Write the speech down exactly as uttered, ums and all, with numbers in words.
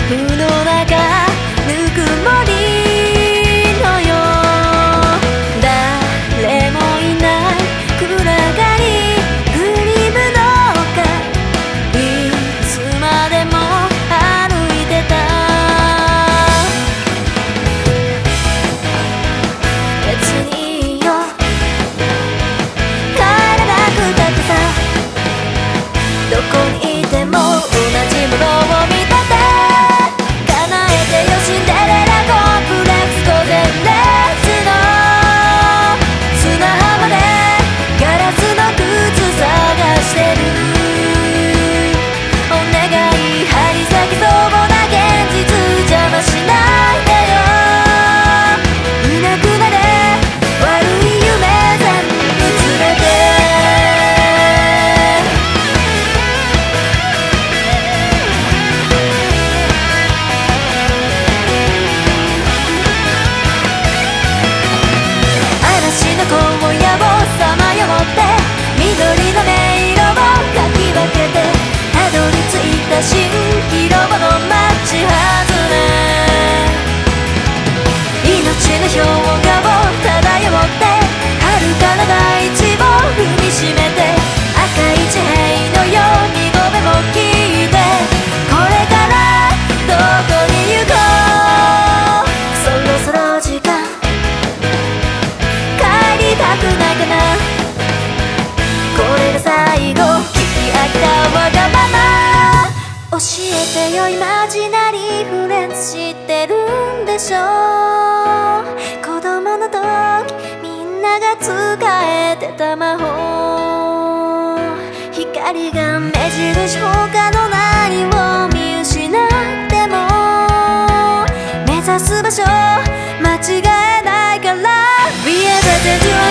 負の中ぬくもりのよう誰もいない暗がりグリムの丘いつまでも歩いてた別にいいよ帰らなくたってさどこにいても同じものを見てて叶えてよシンデレラコンプレックス午前レースの砂浜でガラスの靴探してるお願い張り裂きそうな現実邪魔しないでよいなくなれ悪い夢全部連れて嵐の今夜をさまよって緑の音色をかき分けてたどり着いた蜃気楼の街外れ命の氷河を漂って遥かな大地を踏みしめて赤い地平のようにごめも聞いてこれからどこに行こうそろそろ時間帰りたくないかなこれが最後聞き飽きたわがまま教えてよイマジナリーフレンズ知ってるんでしょ子供の時みんなが使えてた魔法光が目印他の何を見失っても目指す場所間違えないから Be a better